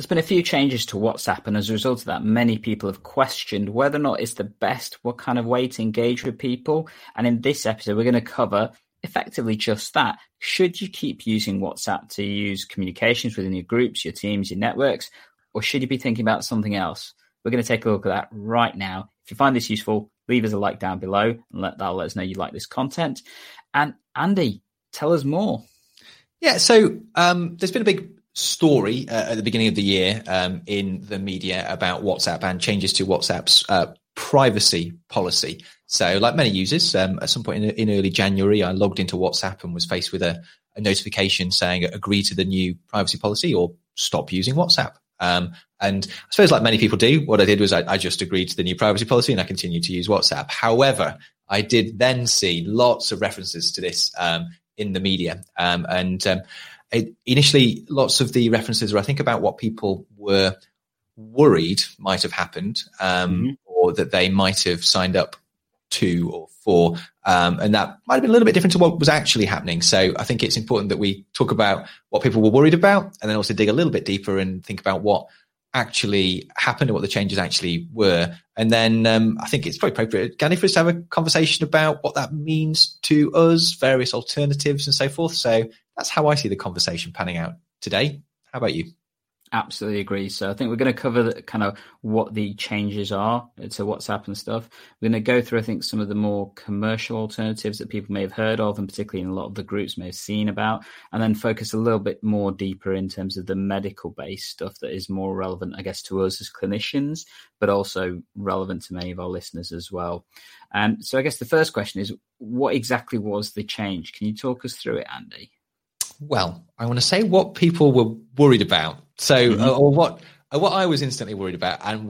There's been a few changes to WhatsApp, and as a result of that, many people have questioned whether or not it's the best, what kind of way to engage with people. And in this episode, we're going to cover effectively just that. Should you keep using WhatsApp to use communications within your groups, your teams, your networks, or should you be thinking about something else? We're going to take a look at that right now. If you find this useful, leave us a like down below, and that'll let us know you like this content. And Andy, tell us more. Yeah, so there's been a big story at the beginning of the year in the media about WhatsApp and changes to WhatsApp's privacy policy. So like many users, at some point in early January, I logged into WhatsApp and was faced with a notification saying agree to the new privacy policy or stop using WhatsApp. And I suppose like many people do, what I did was I just agreed to the new privacy policy and I continued to use WhatsApp. However, I did then see lots of references to this in the media. Initially, lots of the references were, I think, about what people were worried might have happened, or that they might have signed up to or for, and that might have been a little bit different to what was actually happening. So I think it's important that we talk about what people were worried about, and then also dig a little bit deeper and think about what actually happened and what the changes actually were. And then I think it's probably appropriate, Gandhi, for us to have a conversation about what that means to us, various alternatives and so forth. So that's how I see the conversation panning out today. How about you? Absolutely agree. So I think we're going to cover kind of what the changes are to WhatsApp and stuff. We're going to go through, I think, some of the more commercial alternatives that people may have heard of, and particularly in a lot of the groups may have seen about, and then focus a little bit more deeper in terms of the medical-based stuff that is more relevant, I guess, to us as clinicians, but also relevant to many of our listeners as well. So I guess the first question is, what exactly was the change? Can you talk us through it, Andy? Well, I want to say what people were worried about. So, or what I was instantly worried about, and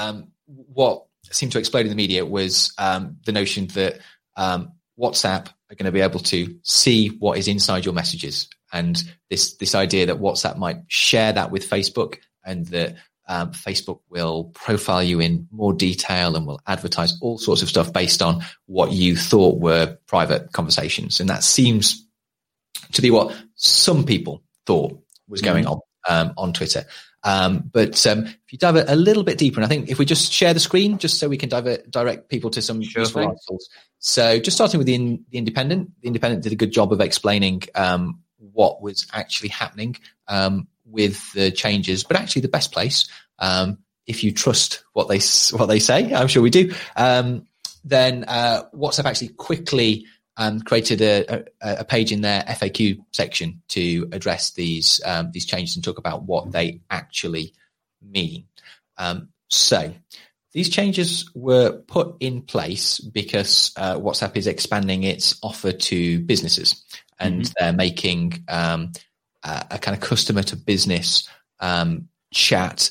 what seemed to explode in the media was the notion that WhatsApp are going to be able to see what is inside your messages, and this idea that WhatsApp might share that with Facebook, and that Facebook will profile you in more detail and will advertise all sorts of stuff based on what you thought were private conversations, and that seems to be what some people thought was going on Twitter. But if you dive a little bit deeper, and I think if we just share the screen, just so we can direct people to some useful articles. So just starting with the Independent. The Independent did a good job of explaining what was actually happening with the changes, but actually the best place, if you trust what they say, I'm sure we do, then WhatsApp actually quickly created a page in their FAQ section to address these changes and talk about what they actually mean. So these changes were put in place because WhatsApp is expanding its offer to businesses, and they're making a kind of customer to business chat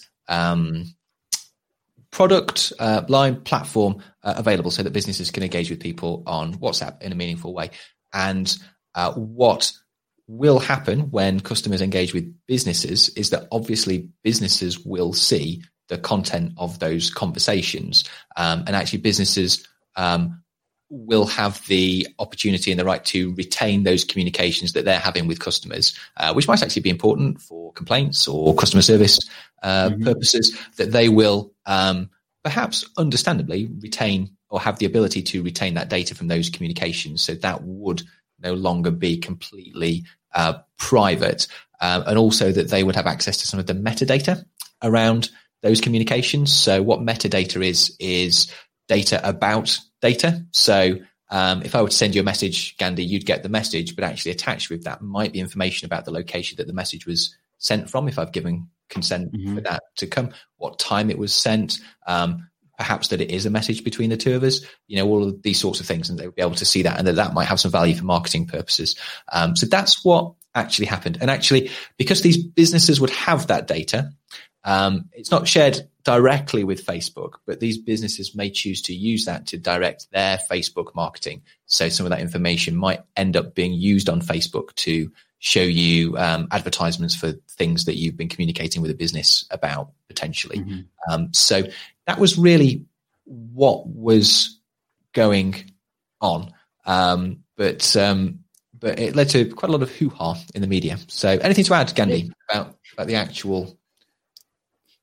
product line platform available so that businesses can engage with people on WhatsApp in a meaningful way. And what will happen when customers engage with businesses is that obviously businesses will see the content of those conversations, and actually businesses will have the opportunity and the right to retain those communications that they're having with customers, which might actually be important for complaints or customer service purposes, that they will perhaps understandably retain or have the ability to retain that data from those communications. So that would no longer be completely private, and also that they would have access to some of the metadata around those communications. So what metadata is data about data. So if I were to send you a message, Gandhi, you'd get the message, but actually attached with that might be information about the location that the message was sent from, if I've given consent for that to come, what time it was sent, perhaps that it is a message between the two of us, all of these sorts of things, and they would be able to see that, and that might have some value for marketing purposes. So that's what actually happened. And actually, because these businesses would have that data, it's not shared directly with Facebook, but these businesses may choose to use that to direct their Facebook marketing. So some of that information might end up being used on Facebook to show you advertisements for things that you've been communicating with a business about potentially. So that was really what was going on. But it led to quite a lot of hoo-ha in the media. So anything to add, Gandhi, about the actual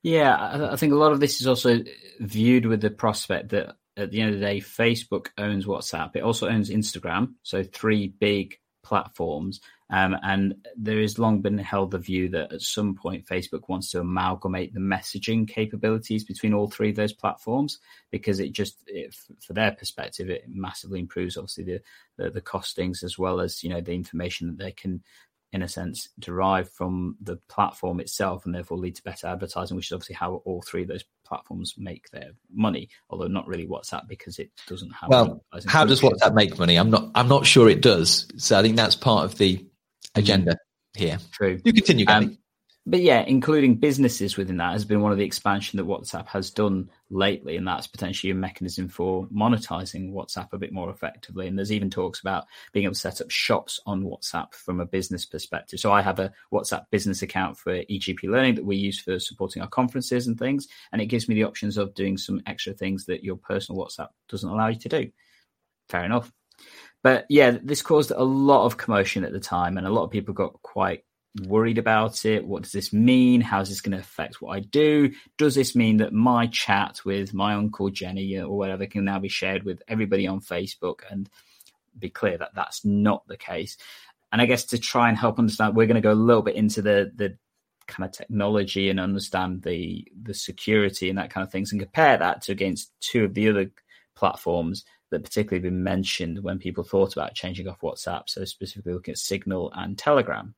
Yeah, I think a lot of this is also viewed with the prospect that at the end of the day, Facebook owns WhatsApp. It also owns Instagram. So 3 big platforms. And there has long been held the view that at some point Facebook wants to amalgamate the messaging capabilities between all 3 of those platforms, because for their perspective, it massively improves obviously the costings, as well as, the information that they can, in a sense, derive from the platform itself, and therefore lead to better advertising, which is obviously how all 3 of those platforms make their money, although not really WhatsApp, because it doesn't have. Well, how does WhatsApp make money? I'm not sure it does. So I think that's part of the agenda here. True. You continue, Gandhi. But yeah, including businesses within that has been one of the expansion that WhatsApp has done lately, and that's potentially a mechanism for monetizing WhatsApp a bit more effectively. And there's even talks about being able to set up shops on WhatsApp from a business perspective. So I have a WhatsApp business account for EGP Learning that we use for supporting our conferences and things, and it gives me the options of doing some extra things that your personal WhatsApp doesn't allow you to do. Fair enough. But yeah, this caused a lot of commotion at the time, and a lot of people got quite worried about it. What does this mean? How is this going to affect what I do? Does this mean that my chat with my Uncle Jenny or whatever can now be shared with everybody on Facebook? And be clear that that's not the case. And I guess to try and help understand, we're going to go a little bit into the kind of technology and understand the security and that kind of things, and compare that to against 2 of the other platforms that particularly been mentioned when people thought about changing off WhatsApp. So specifically looking at Signal and Telegram.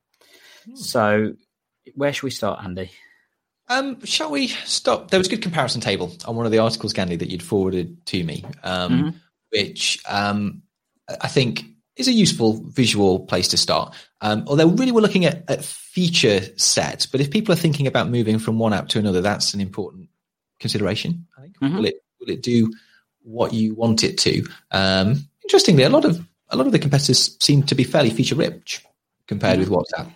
So where should we start, Andy? Shall we stop? There was a good comparison table on one of the articles, Gandhi, that you'd forwarded to me, which I think is a useful visual place to start. Although really we're looking at feature set, but if people are thinking about moving from one app to another, that's an important consideration, I think. Will it do what you want it to? Interestingly, a lot of the competitors seem to be fairly feature rich compared with WhatsApp.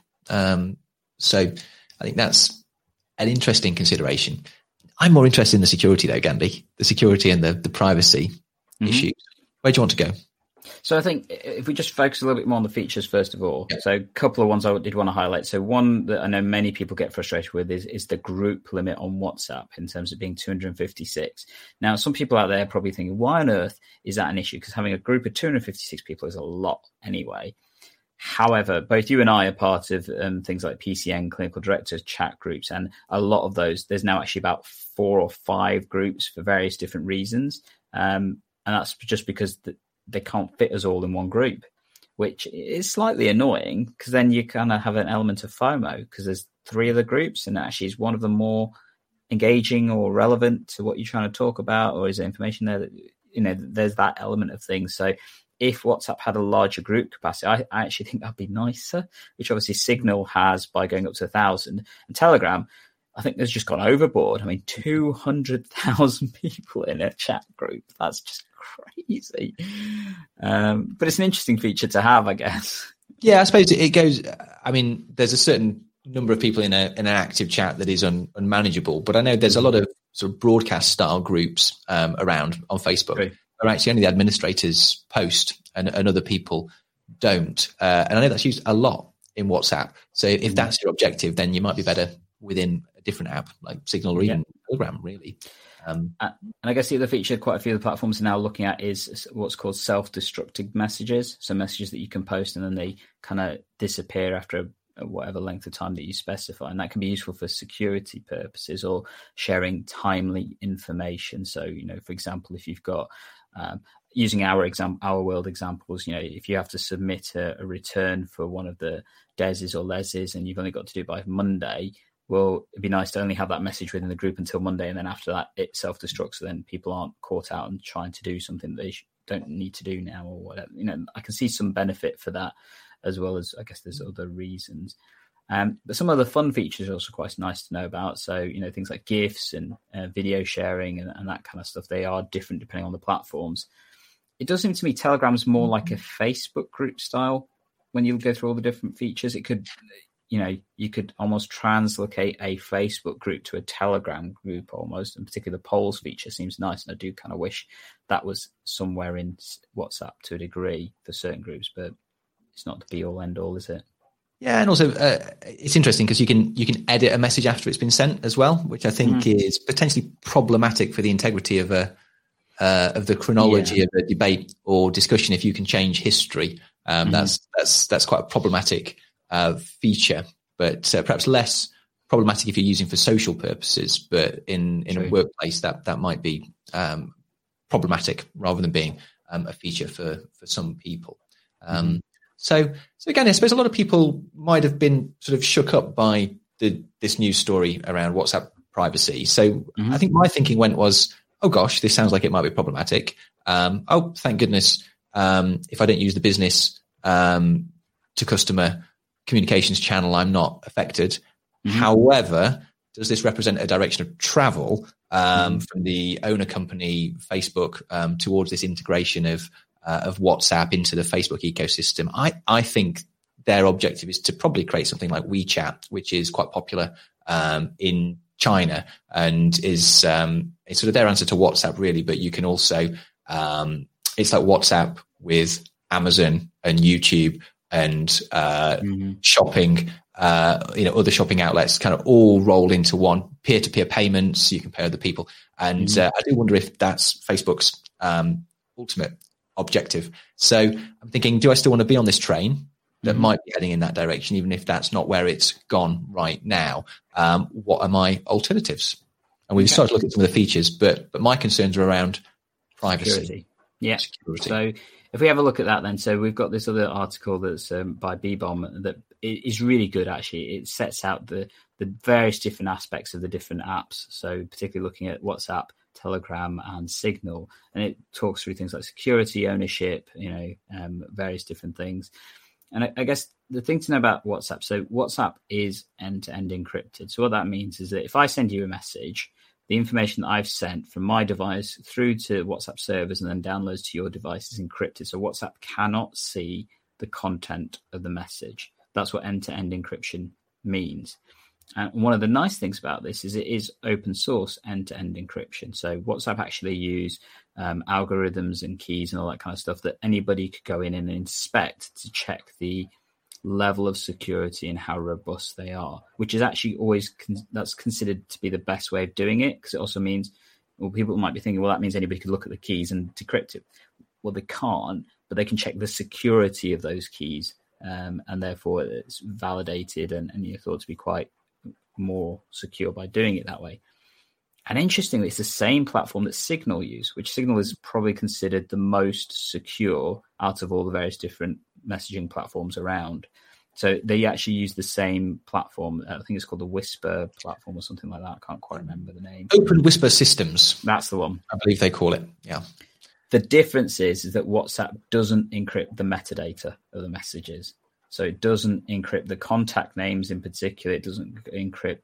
So I think that's an interesting consideration. I'm more interested in the security though, Gandhi, the security and the privacy issues. Where do you want to go? So I think if we just focus a little bit more on the features, first of all, so a couple of ones I did want to highlight. So one that I know many people get frustrated with is the group limit on WhatsApp in terms of being 256. Now, some people out there are probably thinking, why on earth is that an issue? Because having a group of 256 people is a lot anyway. However, both you and I are part of things like PCN, Clinical Directors, chat groups, and a lot of those, there's now actually about 4 or 5 groups for various different reasons. And that's just because they can't fit us all in one group, which is slightly annoying, because then you kind of have an element of FOMO because there's 3 other groups, and actually is one of them more engaging or relevant to what you're trying to talk about, or is there information there that, there's that element of things. So if WhatsApp had a larger group capacity, I actually think that'd be nicer, which obviously Signal has by going up to 1,000. And Telegram, I think has just gone overboard. I mean, 200,000 people in a chat group. That's just crazy. But it's an interesting feature to have, I guess. Yeah, I suppose it goes, I mean, there's a certain number of people in an active chat that is unmanageable, but I know there's a lot of sort of broadcast style groups around on Facebook. True. Where actually only the administrators post and other people don't. And I know that's used a lot in WhatsApp. So if that's your objective, then you might be better within a different app like Signal or even Telegram, really. And I guess the other feature quite a few of the platforms are now looking at is what's called self-destructing messages. So messages that you can post and then they kind of disappear after whatever length of time that you specify. And that can be useful for security purposes or sharing timely information. So, for example, if you've got using our world examples, if you have to submit a return for one of the DESs or LESs and you've only got to do it by Monday, well, it'd be nice to only have that message within the group until Monday, and then after that it self-destructs, so then people aren't caught out and trying to do something they don't need to do now or whatever. I can see some benefit for that, as well as I guess there's other reasons. But some of the fun features are also quite nice to know about. So, things like GIFs and video sharing and that kind of stuff, they are different depending on the platforms. It does seem to me Telegram's more like a Facebook group style. When you go through all the different features, it could, you could almost translocate a Facebook group to a Telegram group almost. And particularly the polls feature seems nice. And I do kind of wish that was somewhere in WhatsApp to a degree for certain groups, but it's not the be all end all, is it? Yeah, and also it's interesting because you can edit a message after it's been sent as well, which I think is potentially problematic for the integrity of the chronology of a debate or discussion. If you can change history, that's quite a problematic feature, but perhaps less problematic if you're using for social purposes. But in a workplace, that might be problematic rather than being a feature for some people. So again, I suppose a lot of people might have been sort of shook up by this news story around WhatsApp privacy. So I think my thinking was, oh gosh, this sounds like it might be problematic. Oh, thank goodness, if I don't use the business to customer communications channel, I'm not affected. However, does this represent a direction of travel from the owner company, Facebook, towards this integration of WhatsApp into the Facebook ecosystem? I think their objective is to probably create something like WeChat, which is quite popular in China and is it's sort of their answer to WhatsApp, really. But you can also it's like WhatsApp with Amazon and YouTube and shopping, other shopping outlets, kind of all rolled into one. Peer-to-peer payments, you can pay other people, and I do wonder if that's Facebook's ultimate objective. So I'm thinking, do I still want to be on this train that might be heading in that direction, even if that's not where it's gone right now? What are my alternatives? And we've started to look at some of the features, but my concerns are around privacy. Security. Yeah. Security. So if we have a look at that then, so we've got this other article that's by Bbomb that is really good, actually. It sets out the various different aspects of the different apps. So particularly looking at WhatsApp, Telegram and Signal, and it talks through things like security, ownership, various different things. And I guess the thing to know about WhatsApp, so WhatsApp is end-to-end encrypted. So what that means is that if I send you a message, the information that I've sent from my device through to WhatsApp servers and then downloads to your device is encrypted. So WhatsApp cannot see the content of the message. That's what end-to-end encryption means. And one of the nice things about this is it is open source end-to-end encryption. So WhatsApp actually use algorithms and keys and all that kind of stuff that anybody could go in and inspect to check the level of security and how robust they are, which is actually always that's considered to be the best way of doing it, because it also means, well, people might be thinking, well, that means anybody could look at the keys and decrypt it. Well, they can't, but they can check the security of those keys, and therefore it's validated and thought to be quite more secure by doing it that way. And interestingly, it's the same platform that Signal use, which Signal is probably considered the most secure out of all the various different messaging platforms around. So they actually use the same platform. I think it's called the Whisper platform or something like that. I can't quite remember the name. Open Whisper Systems. That's the one. I believe they call it. Yeah. The difference is that WhatsApp doesn't encrypt the metadata of the messages. So it doesn't encrypt the contact names in particular. It doesn't encrypt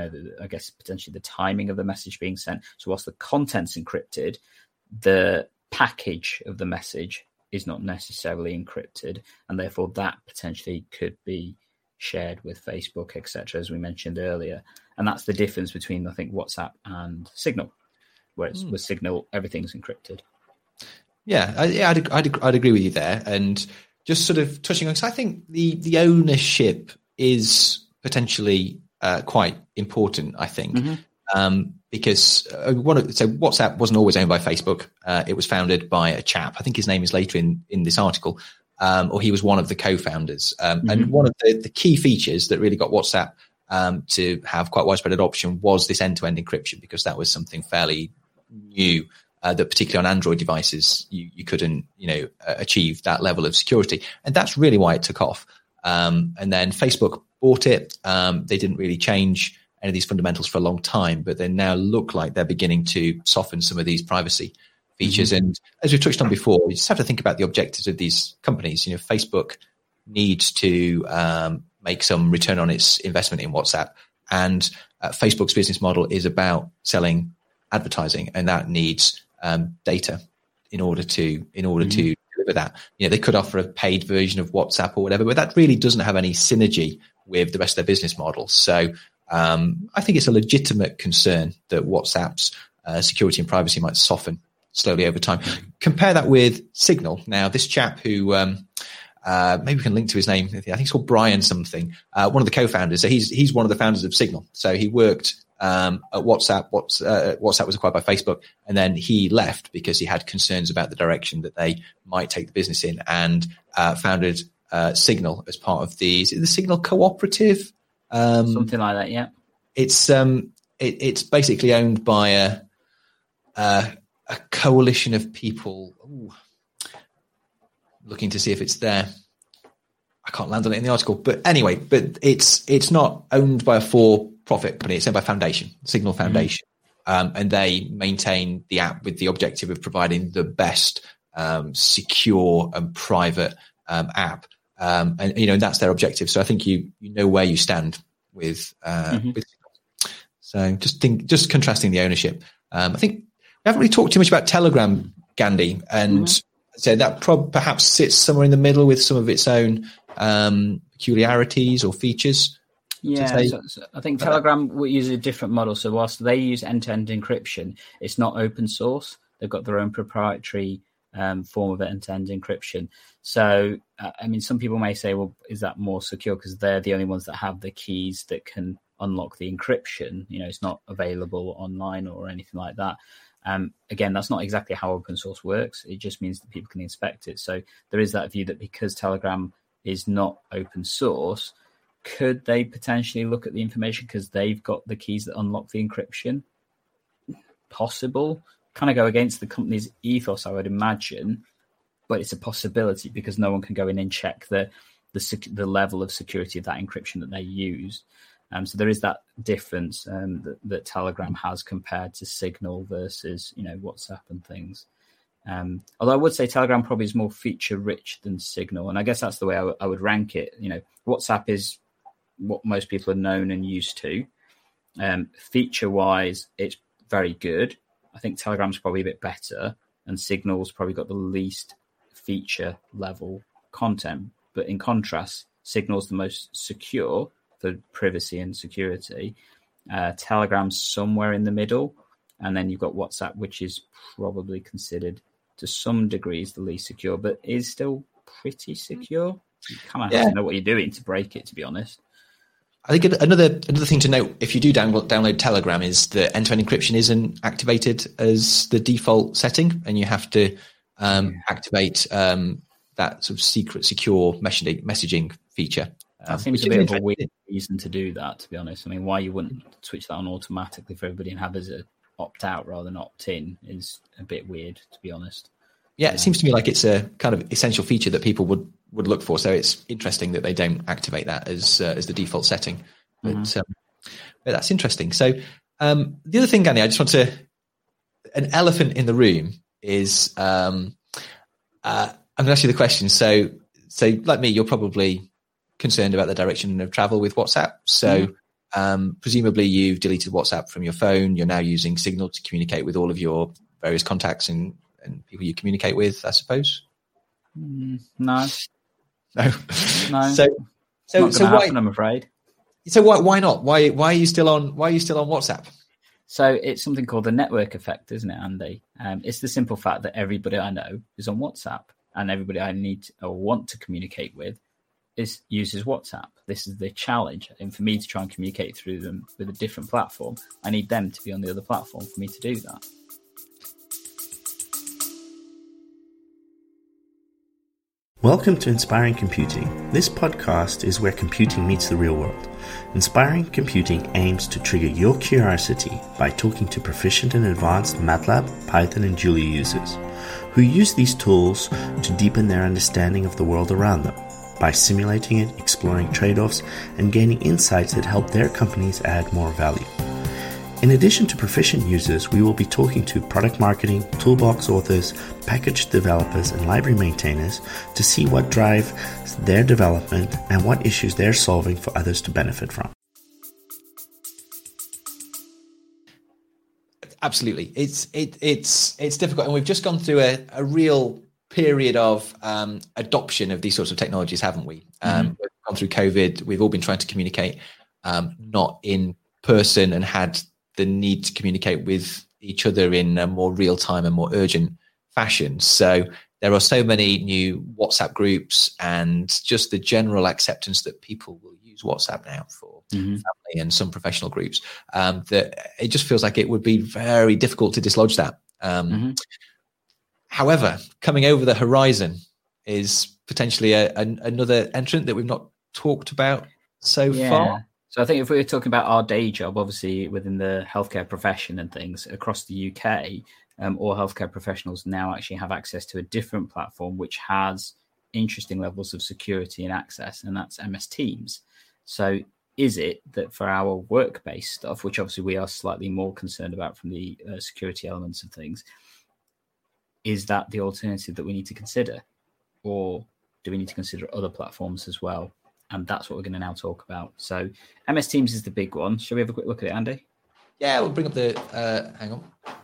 I guess potentially the timing of the message being sent. So whilst the content's encrypted, the package of the message is not necessarily encrypted, and therefore that potentially could be shared with Facebook, etc., as we mentioned earlier. And that's the difference between, I think, WhatsApp and Signal, whereas with Signal, everything's encrypted. Yeah, I'd agree with you there. And just sort of touching on, because I think the ownership is potentially quite important, I think, because WhatsApp wasn't always owned by Facebook. It was founded by a chap. I think his name is later in this article, or he was one of the co-founders. And one of the key features that really got WhatsApp to have quite widespread adoption was this end-to-end encryption, because that was something fairly new. That particularly on Android devices, you couldn't, achieve that level of security. And that's really why it took off. And then Facebook bought it. They didn't really change any of these fundamentals for a long time, but they now look like they're beginning to soften some of these privacy features. And as we've touched on before, you just have to think about the objectives of these companies. Facebook needs to make some return on its investment in WhatsApp. And Facebook's business model is about selling advertising, and that needs data in order to deliver that. They could offer a paid version of WhatsApp or whatever, but that really doesn't have any synergy with the rest of their business model. So I think it's a legitimate concern that WhatsApp's security and privacy might soften slowly over time. Compare that with Signal. Now, this chap who maybe we can link to his name. I think he's called Brian something. One of the co-founders. So he's one of the founders of Signal. So he worked at WhatsApp. WhatsApp was acquired by Facebook, and then he left because he had concerns about the direction that they might take the business in, and founded Signal as part of the Signal Cooperative, something like that. Yeah, it's basically owned by a coalition of people. Ooh, looking to see if it's there. I can't land on it in the article, but anyway, it's not owned by a for-profit company. It's owned by a foundation, Signal Foundation, and they maintain the app with the objective of providing the best secure and private app, and that's their objective. So I think you know where you stand with Signal. So just contrasting the ownership. I think we haven't really talked too much about Telegram, Gandhi, and so that perhaps sits somewhere in the middle with some of its own peculiarities or features. Yeah, so I think Telegram will use a different model. So whilst they use end-to-end encryption, it's not open source. They've got their own proprietary form of end-to-end encryption. So, some people may say, well, is that more secure because they're the only ones that have the keys that can unlock the encryption? It's not available online or anything like that. Again, that's not exactly how open source works. It just means that people can inspect it. So there is that view that because Telegram is not open source, could they potentially look at the information because they've got the keys that unlock the encryption? Possible. Kind of go against the company's ethos, I would imagine, but it's a possibility because no one can go in and check the level of security of that encryption that they use. So there is that difference that Telegram has compared to Signal versus, WhatsApp and things. Although I would say Telegram probably is more feature rich than Signal. And I guess that's the way I would rank it. WhatsApp is what most people are known and used to. Feature wise, it's very good. I think Telegram's probably a bit better, and Signal's probably got the least feature level content. But in contrast, Signal's the most secure for privacy and security. Telegram's somewhere in the middle, and then you've got WhatsApp, which is probably considered to some degrees the least secure, but is still pretty secure. You kind of have to know what you're doing to break it, to be honest. I think another thing to note, if you do download Telegram, is that end-to-end encryption isn't activated as the default setting, and you have to activate that sort of secret, secure messaging feature. That seems a bit of a weird reason to do that, to be honest. Why you wouldn't switch that on automatically for everybody and have as a opt-out rather than opt-in is a bit weird, to be honest. Yeah, it seems to me like it's a kind of essential feature that people would look for. So it's interesting that they don't activate that as the default setting. But that's interesting. So the other thing, Gandhi, I just want to... An elephant in the room is... I'm going to ask you the question. So like me, you're probably concerned about the direction of travel with WhatsApp. So presumably you've deleted WhatsApp from your phone. You're now using Signal to communicate with all of your various contacts and people you communicate with, I suppose. No. So why? I'm afraid. So why not? Why are you still on WhatsApp? So it's something called the network effect, isn't it, Andy? It's the simple fact that everybody I know is on WhatsApp, and everybody I need or want to communicate with uses WhatsApp. This is the challenge. And for me to try and communicate through them with a different platform, I need them to be on the other platform for me to do that. Welcome to Inspiring Computing. This podcast is where computing meets the real world. Inspiring Computing aims to trigger your curiosity by talking to proficient and advanced MATLAB, Python, and Julia users who use these tools to deepen their understanding of the world around them by simulating it, exploring trade-offs, and gaining insights that help their companies add more value. In addition to proficient users, we will be talking to product marketing, toolbox authors, package developers, and library maintainers to see what drives their development and what issues they're solving for others to benefit from. Absolutely. It's difficult, and we've just gone through a real period of adoption of these sorts of technologies, haven't we? We've gone through COVID. We've all been trying to communicate not in person and had the need to communicate with each other in a more real-time and more urgent fashion. So there are so many new WhatsApp groups and just the general acceptance that people will use WhatsApp now for family and some professional groups, that it just feels like it would be very difficult to dislodge that. However, coming over the horizon is potentially another entrant that we've not talked about so far. So I think if we were talking about our day job, obviously within the healthcare profession and things across the UK, all healthcare professionals now actually have access to a different platform which has interesting levels of security and access, and that's MS Teams. So is it that for our work-based stuff, which obviously we are slightly more concerned about from the security elements of things, is that the alternative that we need to consider? Or do we need to consider other platforms as well? And that's what we're going to now talk about. So MS Teams is the big one. Shall we have a quick look at it, Andy? Yeah, we'll bring up the, hang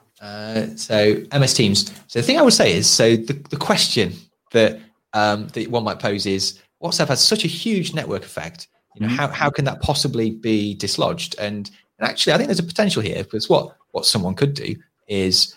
on. So MS Teams. So the thing I would say is, so the question that one might pose is, WhatsApp has such a huge network effect. You know, how can that possibly be dislodged? And actually, I think there's a potential here, because what someone could do is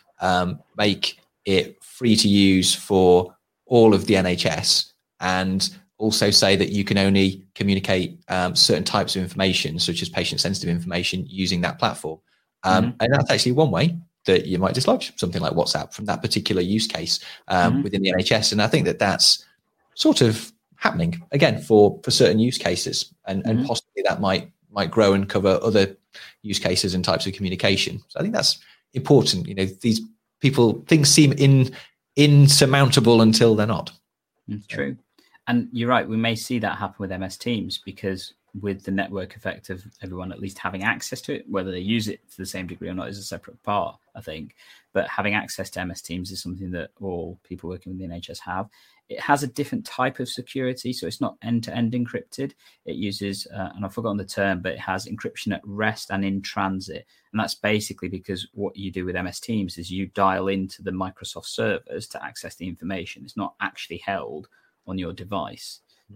make it free to use for all of the NHS, and also say that you can only communicate certain types of information, such as patient-sensitive information, using that platform. And that's actually one way that you might dislodge something like WhatsApp from that particular use case within the NHS. And I think that that's sort of happening, again, for certain use cases. And possibly that might grow and cover other use cases and types of communication. So I think that's important. You know, these things seem insurmountable until they're not. True. And you're right, we may see that happen with MS Teams, because with the network effect of everyone at least having access to it, whether they use it to the same degree or not is a separate part, I think. But having access to MS Teams is something that all people working with the NHS have. It has a different type of security, so it's not end-to-end encrypted. It uses, and I've forgotten the term, but it has encryption at rest and in transit. And that's basically because what you do with MS Teams is you dial into the Microsoft servers to access the information. It's not actually held on your device.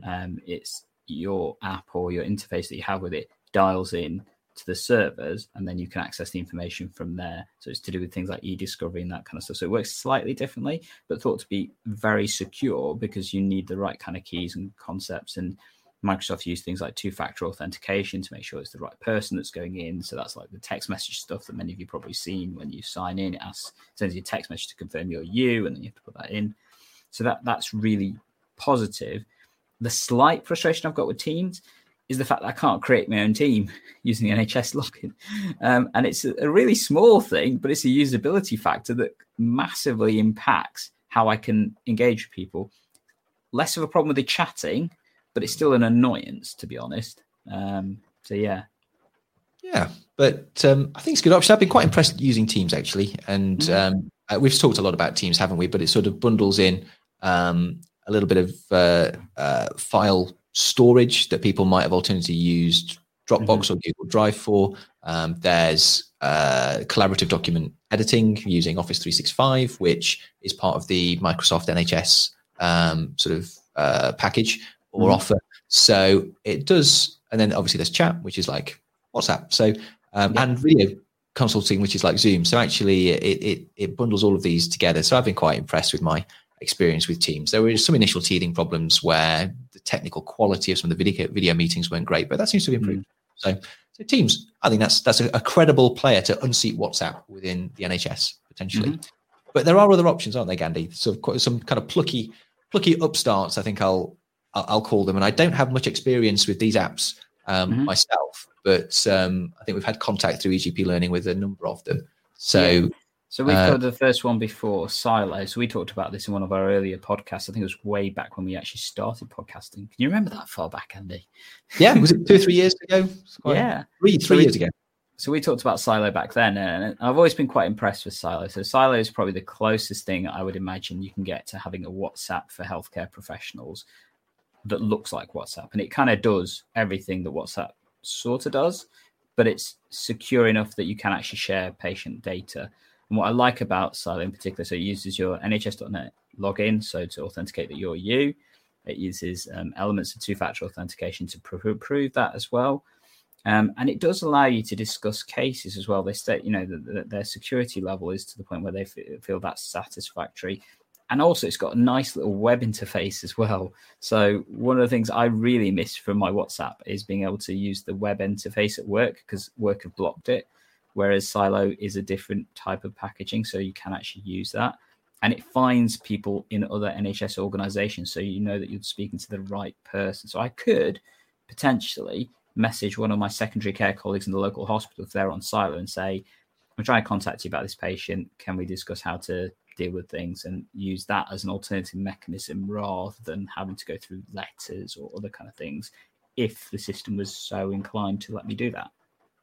It's your app or your interface that you have with it dials in to the servers, and then you can access the information from there. So it's to do with things like e-discovery and that kind of stuff. So it works slightly differently, but thought to be very secure, because you need the right kind of keys and concepts. And Microsoft use things like two-factor authentication to make sure it's the right person that's going in. So that's like the text message stuff that many of you probably seen when you sign in. It sends you a text message to confirm you're you, and then you have to put that in. So that's really positive. The slight frustration I've got with Teams is the fact that I can't create my own team using the NHS login. And it's a really small thing, but it's a usability factor that massively impacts how I can engage with people. Less of a problem with the chatting, but it's still an annoyance, to be honest. So, yeah. Yeah, but I think it's a good option. I've been quite impressed using Teams, actually. And we've talked a lot about Teams, haven't we? But it sort of bundles in a little bit of file storage that people might have alternatively used Dropbox or Google Drive for. There's collaborative document editing using Office 365, which is part of the Microsoft NHS sort of package or offer. So it does. And then obviously there's chat, which is like WhatsApp. So and video consulting, which is like Zoom. So actually it bundles all of these together. So I've been quite impressed with my experience with Teams. There were some initial teething problems where the technical quality of some of the video meetings weren't great, but that seems to have improved. So Teams, I think that's a credible player to unseat WhatsApp within the NHS potentially. But there are other options, aren't there, Gandhi? So some kind of plucky upstarts, I think I'll call them. And I don't have much experience with these apps myself, but I think we've had contact through EGP Learning with a number of them. So we've covered the first one before, Silo. So we talked about this in one of our earlier podcasts. I think it was way back when we actually started podcasting. Can you remember that far back, Andy? Yeah, was it 2 or 3 years ago? Yeah. Three years ago. So we talked about Silo back then, and I've always been quite impressed with Silo. So Silo is probably the closest thing I would imagine you can get to having a WhatsApp for healthcare professionals that looks like WhatsApp. And it kind of does everything that WhatsApp sort of does, but it's secure enough that you can actually share patient data. And what I like about Silo in particular, so it uses your NHS.net login, so to authenticate that you're you. It uses elements of two-factor authentication to prove that as well. And it does allow you to discuss cases as well. They state, that their security level is to the point where they feel that's satisfactory. And also it's got a nice little web interface as well. So one of the things I really miss from my WhatsApp is being able to use the web interface at work, because work have blocked it, whereas Silo is a different type of packaging, so you can actually use that. And it finds people in other NHS organizations, so you know that you're speaking to the right person. So I could potentially message one of my secondary care colleagues in the local hospital if they're on Silo and say, I'm trying to contact you about this patient. Can we discuss how to deal with things, and use that as an alternative mechanism rather than having to go through letters or other kind of things, if the system was so inclined to let me do that.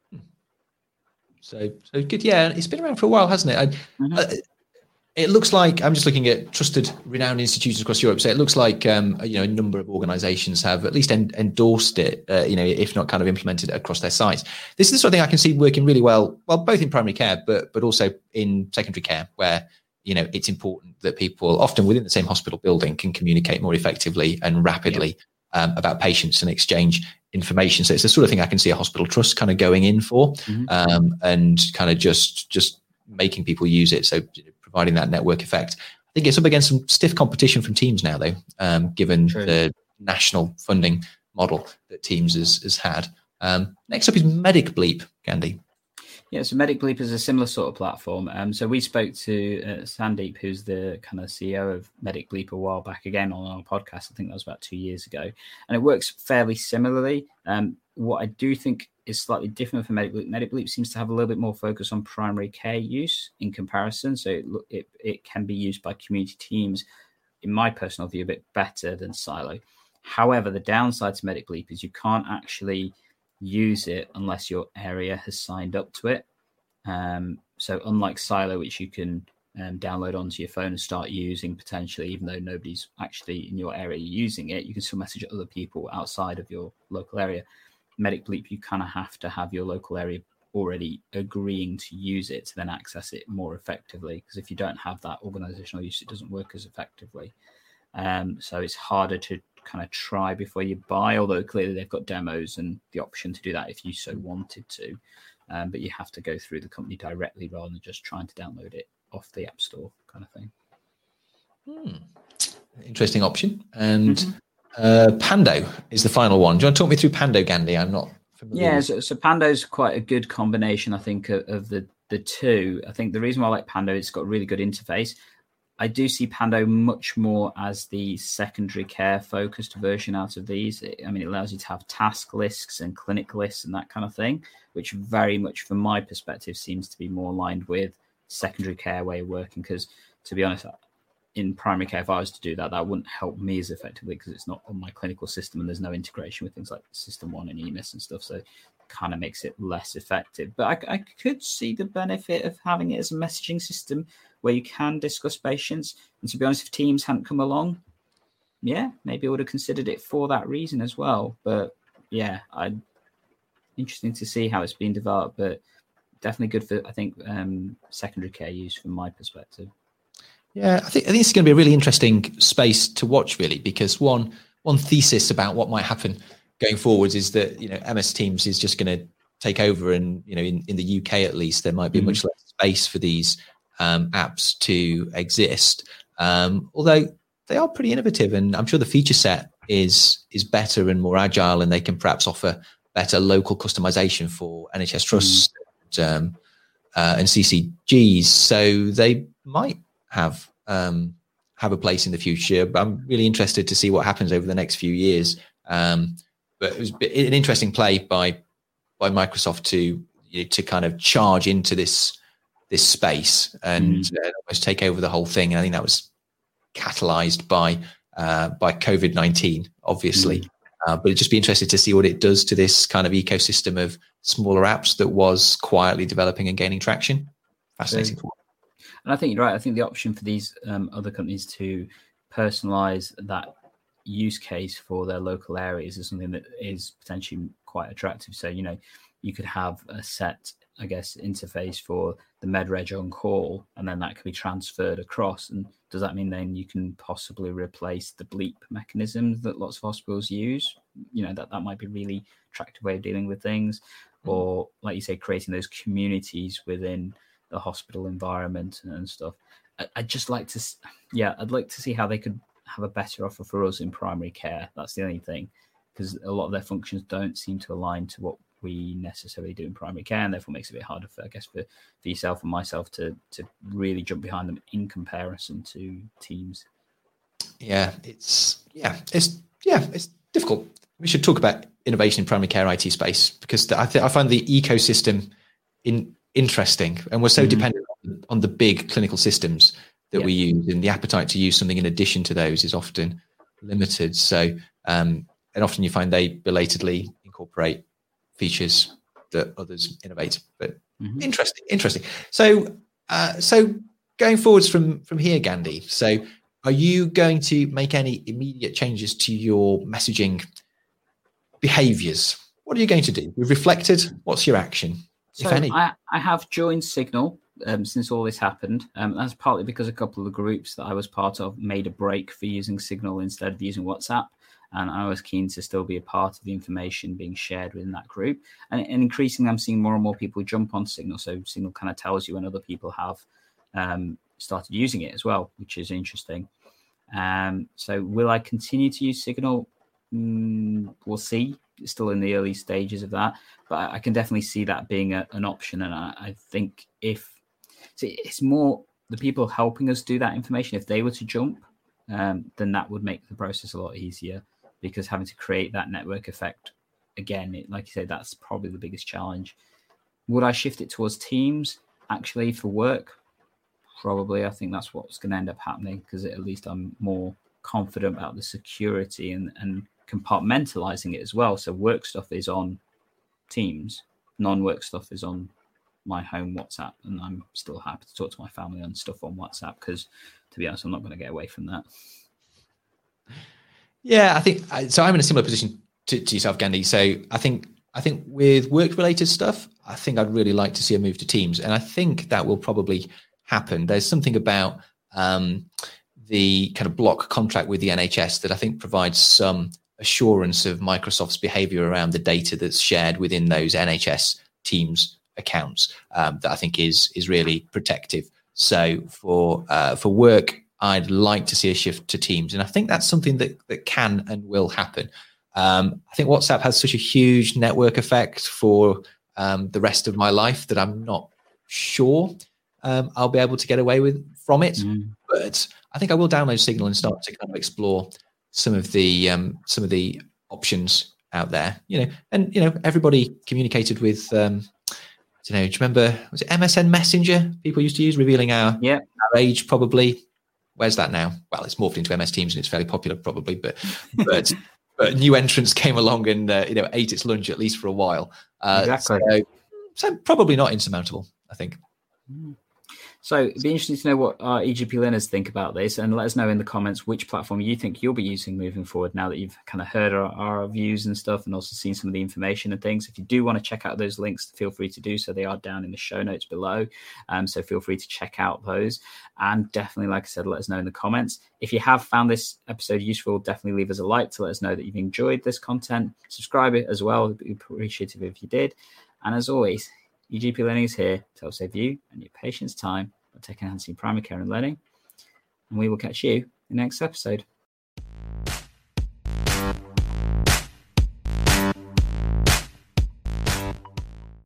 So good. Yeah, it's been around for a while, hasn't it? It looks like, I'm just looking at trusted, renowned institutions across Europe. So it looks like a number of organisations have at least endorsed it, if not kind of implemented it across their sites. This is the sort of thing I can see working really well, both in primary care, but also in secondary care, where it's important that people, often within the same hospital building, can communicate more effectively and rapidly about patients and exchange information. So it's the sort of thing I can see a hospital trust kind of going in for, and kind of just making people use it. So providing that network effect. I think it's up against some stiff competition from Teams now, though, given the national funding model that Teams has had. Next up is MedicBleep, Gandhi. Yeah, so MedicBleep is a similar sort of platform. So we spoke to Sandeep, who's the kind of CEO of MedicBleep, a while back again on our podcast. I think that was about 2 years ago. And it works fairly similarly. What I do think is slightly different for MedicBleep. MedicBleep seems to have a little bit more focus on primary care use in comparison. So it can be used by community teams, in my personal view, a bit better than Silo. However, the downside to MedicBleep is you can't actually use it unless your area has signed up to it. So unlike Silo, which you can download onto your phone and start using potentially, even though nobody's actually in your area using it, you can still message other people outside of your local area. MedicBleep, you kind of have to have your local area already agreeing to use it to then access it more effectively, because if you don't have that organizational use, it doesn't work as effectively. So it's harder to kind of try before you buy, although clearly they've got demos and the option to do that if you so wanted to, but you have to go through the company directly rather than just trying to download it off the App Store kind of thing. Interesting option. And Pando is the final one. Do you want to talk me through Pando, Gandhi? I'm not familiar. Yeah, so Pando's quite a good combination, I think, of the two. I think the reason why I like Pando is it's got a really good interface. I do see Pando much more as the secondary care focused version out of these. It allows you to have task lists and clinic lists and that kind of thing, which very much from my perspective seems to be more aligned with secondary care way of working. Because to be honest, in primary care, if I was to do that, that wouldn't help me as effectively because it's not on my clinical system and there's no integration with things like System 1 and EMIS and stuff. So it kind of makes it less effective. But I could see the benefit of having it as a messaging system where you can discuss patients. And to be honest, if Teams hadn't come along, maybe I would have considered it for that reason as well. But interesting to see how it's been developed, but definitely good for, I think, secondary care use from my perspective. Yeah, I think it's going to be a really interesting space to watch, really, because one thesis about what might happen going forwards is that MS Teams is just going to take over, and in the UK at least, there might be much less space for these apps to exist. Although they are pretty innovative, and I'm sure the feature set is better and more agile, and they can perhaps offer better local customization for NHS trusts and CCGs. So they might have a place in the future, but I'm really interested to see what happens over the next few years. But it was an interesting play by Microsoft to kind of charge into this space and almost take over the whole thing. And I think that was catalyzed by COVID-19, obviously. But it'd just be interested to see what it does to this kind of ecosystem of smaller apps that was quietly developing and gaining traction. Fascinating. And I think you're right. I think the option for these other companies to personalize that use case for their local areas is something that is potentially quite attractive. So, you could have a set, I guess, interface for the MedReg on call, and then that can be transferred across. And does that mean then you can possibly replace the bleep mechanism that lots of hospitals use? That might be a really attractive way of dealing with things. Or, like you say, creating those communities within the hospital environment and stuff. I'd just like to, I'd like to see how they could have a better offer for us in primary care. That's the only thing, because a lot of their functions don't seem to align to what we necessarily do in primary care, and therefore makes it a bit harder for, I guess, for yourself and myself to really jump behind them in comparison to Teams. It's difficult. We should talk about innovation in primary care IT space, because I find the ecosystem interesting, and we're so dependent on the big clinical systems that we use, and the appetite to use something in addition to those is often limited. So, and often you find they belatedly incorporate features that others innovate. But interesting. So going forwards from here, Gandhi. So, are you going to make any immediate changes to your messaging behaviors? What are you going to do? We've reflected. What's your action, if any? I have joined Signal since all this happened. That's partly because a couple of the groups that I was part of made a break for using Signal instead of using WhatsApp. And I was keen to still be a part of the information being shared within that group. And increasingly, I'm seeing more and more people jump on Signal. So Signal kind of tells you when other people have started using it as well, which is interesting. So will I continue to use Signal? We'll see. It's still in the early stages of that. But I can definitely see that being an option. And I think it's more the people helping us do that information, if they were to jump, then that would make the process a lot easier. Because having to create that network effect, again, like you said, that's probably the biggest challenge. Would I shift it towards Teams, actually, for work? Probably. I think that's what's going to end up happening, because at least I'm more confident about the security and compartmentalizing it as well. So work stuff is on Teams, non-work stuff is on my home WhatsApp, and I'm still happy to talk to my family and stuff on WhatsApp, because, to be honest, I'm not going to get away from that. Yeah, I think so. I'm in a similar position to yourself, Gandhi. So I think with work-related stuff, I think I'd really like to see a move to Teams, and I think that will probably happen. There's something about the kind of block contract with the NHS that I think provides some assurance of Microsoft's behavior around the data that's shared within those NHS Teams accounts that I think is really protective. So for work, I'd like to see a shift to Teams. And I think that's something that can and will happen. I think WhatsApp has such a huge network effect for the rest of my life that I'm not sure I'll be able to get away from it. But I think I will download Signal and start to kind of explore some of the options out there. And everybody communicated with do you remember, was it MSN Messenger people used to use, revealing our age probably? Where's that now? Well, it's morphed into MS Teams and it's fairly popular probably, but new entrants came along and ate its lunch, at least for a while. Exactly. So probably not insurmountable, I think. So it'd be interesting to know what our EGP learners think about this, and let us know in the comments which platform you think you'll be using moving forward now that you've kind of heard our views and stuff, and also seen some of the information and things. If you do want to check out those links, feel free to do so. They are down in the show notes below. So feel free to check out those. And definitely, like I said, let us know in the comments. If you have found this episode useful, definitely leave us a like to let us know that you've enjoyed this content. Subscribe it as well. We'd be appreciative if you did. And as always, EGP Learning is here to help save you and your patients time by taking enhancing primary care and learning. And we will catch you in the next episode.